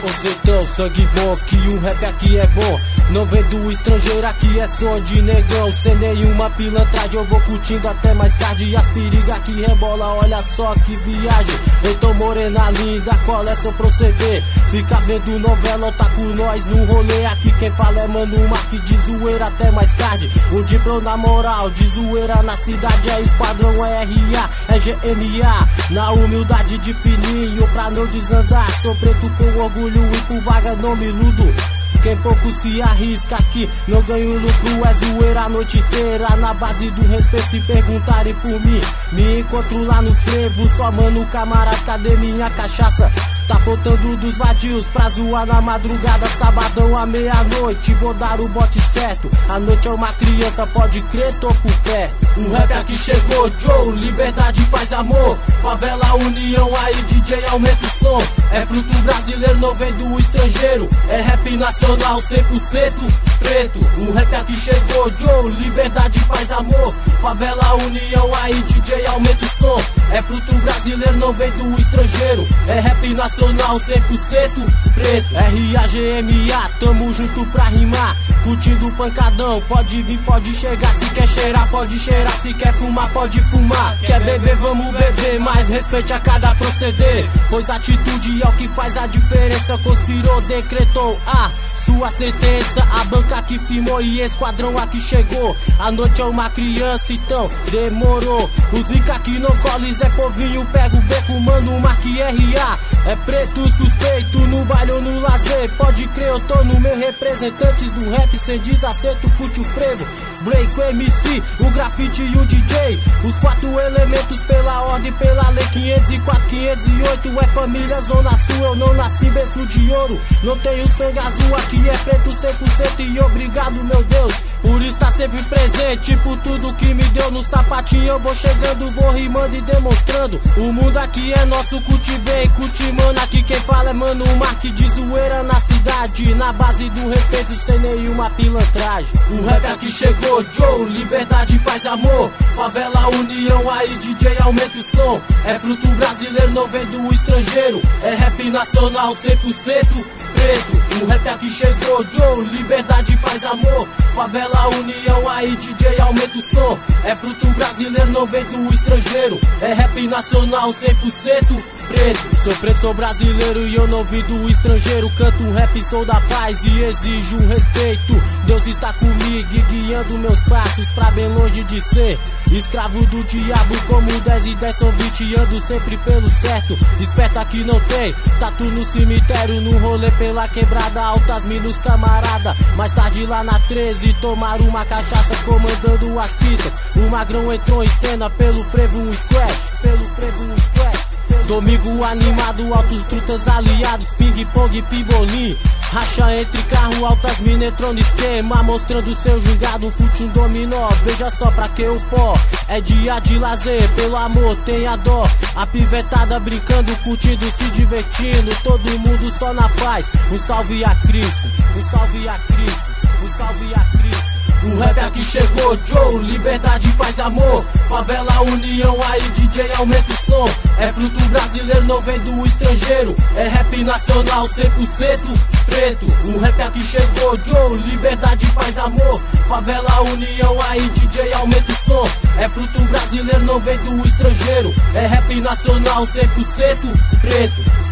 Pocetão, sangue bom, que o rap aqui é bom. Não vem do estrangeiro, aqui é som de negão. Sem nenhuma pilantragem, eu vou curtindo até mais tarde. E as perigas que rebola, olha só que viagem. Então morena linda, qual é seu proceder? Fica vendo novela, tá com nós no rolê. Aqui quem fala é Mano Mark, de zoeira até mais tarde. Um diplo na moral, de zoeira na cidade. É esquadrão, é RA, é GMA. Na humildade de fininho, pra não desandar. Sou preto com orgulho e por vaga não me iludo. Quem pouco se arrisca aqui, não ganho lucro, é zoeira a noite inteira. Na base do respeito, se perguntarem por mim, me encontro lá no frevo. Só mano, camarada, cadê minha cachaça? Tá faltando dos vadios pra zoar na madrugada. Sabadão à meia-noite, vou dar o bote certo. A noite é uma criança, pode crer, tô por perto. O rap aqui chegou, Joe, liberdade, paz, amor. Favela, união, aí DJ aumenta o som. É fruto brasileiro, não vem do estrangeiro. É rap nacional, 100% preto. O rap aqui chegou, Joe, liberdade, paz, amor. Favela, união, aí DJ aumenta o som. É fruto brasileiro, não vem do estrangeiro. É rap nacional, 100% preto. RAGMA, tamo junto pra rimar. Curtindo pancadão, pode vir, pode chegar. Se quer cheirar, pode cheirar. Se quer fumar, pode fumar. Quer beber, vamos beber, mas respeite a cada proceder. Pois atitude é o que faz a diferença. Conspirou, decretou a sua sentença. A banca que firmou e esquadrão aqui chegou. A noite é uma criança, então demorou. Os Zica que não cola, Zé Povinho, pega o beco, Mano Mark RA. É preto suspeito no baile ou no lazer. Pode crer, eu tô no meu representantes do rap. Sem desacerto, curte o frevo. Break, o MC, o grafite e o DJ. Os 4 elementos pela ordem, pela lei. 504, 508 é família Zona Sul. Eu não nasci em berço de ouro. Não tenho sangue azul, aqui é preto 100%. E obrigado, meu Deus, por estar sempre presente. Por tudo que me deu no sapatinho, eu vou chegando, vou rimando e demonstrando. O mundo aqui é nosso, curte bem, curte mano. Aqui quem fala é Mano Mark, de zoeira na cidade. Na base do respeito, sem nenhuma pilantragem. O rap aqui chegou, Joe, liberdade, paz, amor. Favela, união, aí DJ aumenta o som. É fruto brasileiro, não vem do estrangeiro. É rap nacional, 100% preto. O rap aqui chegou, Joe, liberdade, paz, amor. Favela, união, aí DJ aumenta o som. É fruto brasileiro, não vem do estrangeiro. É rap nacional, 100% preto. Sou preto, sou brasileiro e eu não vim do estrangeiro. Canto rap, sou da paz e exijo respeito. Deus está comigo e guiando meus passos pra bem longe de ser escravo do diabo. Como 10 e 10 são 20, ando sempre pelo certo. Esperta que não tem tatu no cemitério. No rolê pela quebrada, altas minos camarada. Mais tarde lá na 13, tomar uma cachaça comandando as pistas. O magrão entrou em cena pelo frevo, um squash. Pelo frevo, um squash. Domingo animado, altos trutas aliados, ping-pong, pimbolim. Racha entre carro, altas mina entrou no esquema. Mostrando seu gingado, um fute, um dominó. Veja só pra que o pó é dia de lazer, pelo amor tenha dó. A pivetada brincando, curtindo, se divertindo. Todo mundo só na paz, um salve a Cristo. Um salve a Cristo, um salve a Cristo. O rap aqui chegou, Joe, liberdade, paz, amor. Favela, união, aí DJ aumenta o som. É fruto brasileiro, não vem do estrangeiro. É rap nacional, 100% preto. O rap aqui chegou, Joe, liberdade, paz, amor. Favela, união, aí DJ aumenta o som. É fruto brasileiro, não vem do estrangeiro. É rap nacional, 100% preto.